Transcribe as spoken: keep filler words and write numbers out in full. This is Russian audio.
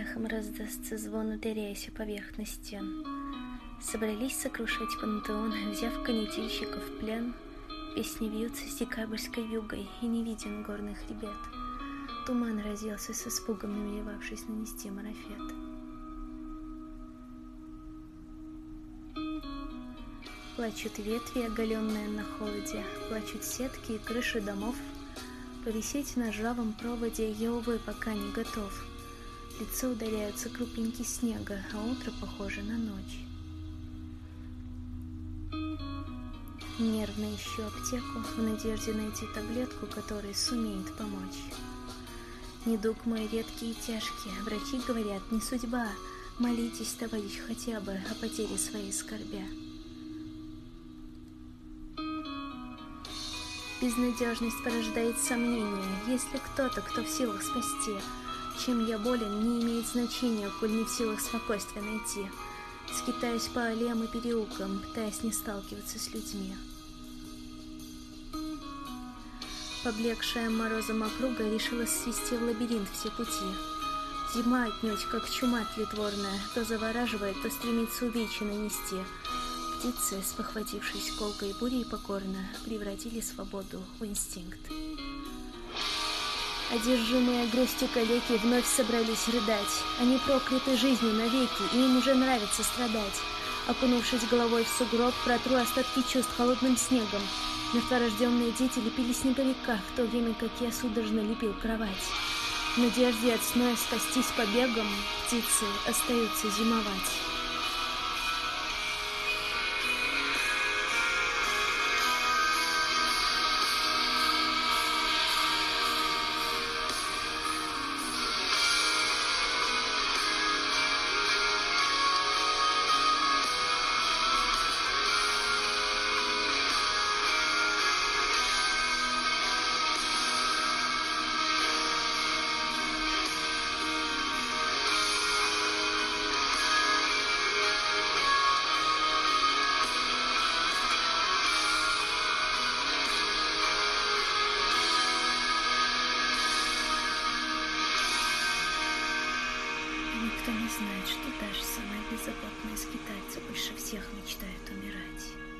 эхом раздастся звон, ударяясь о поверхность стен. Собрались сокрушать пантеон, взяв канителищиков в плен. Песни вьются с декабрьской вьюгой, и не виден горный хребет. Туман разъелся с испугом, намеревавшись нанести марафет. Плачут ветви, оголенные на холоде, плачут сетки и крыши домов. Повисеть на ржавом проводе я, увы, пока не готов. В лицо ударяются крупинки снега, а утро похоже на ночь. Нервно ищу аптеку в надежде найти таблетку, которая сумеет помочь. Недуг мой редкий и тяжкий, врачи говорят, не судьба. Молитесь, товарищ, хотя бы о потере своей скорбя. Безнадежность порождает сомнения. Есть ли кто-то, кто в силах спасти? Чем я болен, не имеет значения, коль не в силах спокойствия найти. Скитаюсь по аллеям и переулкам, пытаясь не сталкиваться с людьми. Поблекшая морозом округа решила свести в лабиринт все пути. Зима отнюдь, как чума тлетворная, то завораживает, то стремится увечья нанести. Птицы, спохватившись колкой бурей покорно, превратили свободу в инстинкт. Одержимые грустью калеки вновь собрались рыдать. Они прокляты жизнью навеки, и им уже нравится страдать. Окунувшись головой в сугроб, протру остатки чувств холодным снегом. Мертворожденные дети лепили снеговика, в то время как я судорожно лепил кровать. В надежде от сноя спастись побегом, птицы остаются зимовать. Никто не знает, что даже самые беззаботные скитальцы больше всех мечтают умирать.